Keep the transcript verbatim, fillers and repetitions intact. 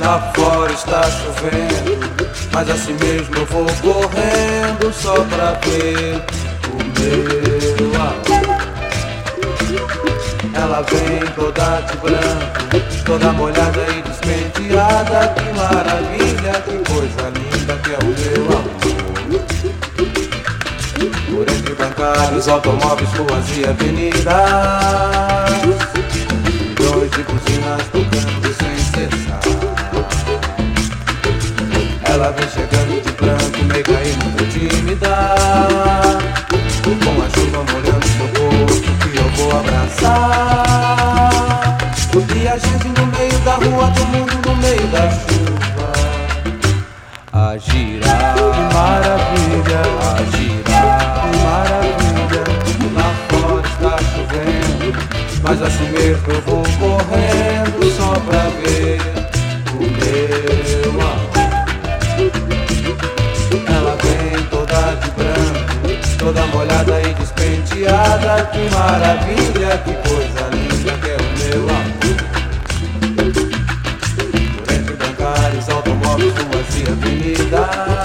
Lá fora está chovendo, mas assim mesmo eu vou correndo só pra ver o meu amor. Ela vem toda de branco, toda molhada e despenteada. Que maravilha, que coisa linda que é o meu amor. Por entre bancários, automóveis, ruas e avenidas, milhões de buzinas tocando sem cessar. Ela vem chegando de branco, meiga e muito tímida, com a chuva molhando seu corpo que eu vou abraçar. E a gente no meio da rua, todo mundo no meio da chuva, a girar, que maravilha, a girar, que maravilha. Lá fora está chovendo, mas assim mesmo eu vou correndo só pra ver o meu amor. Ela vem toda de branco, toda molhada e despenteada. Que maravilha, que coisa linda que é o meu amor. Por entre bancários, automóveis, ruas e avenidas,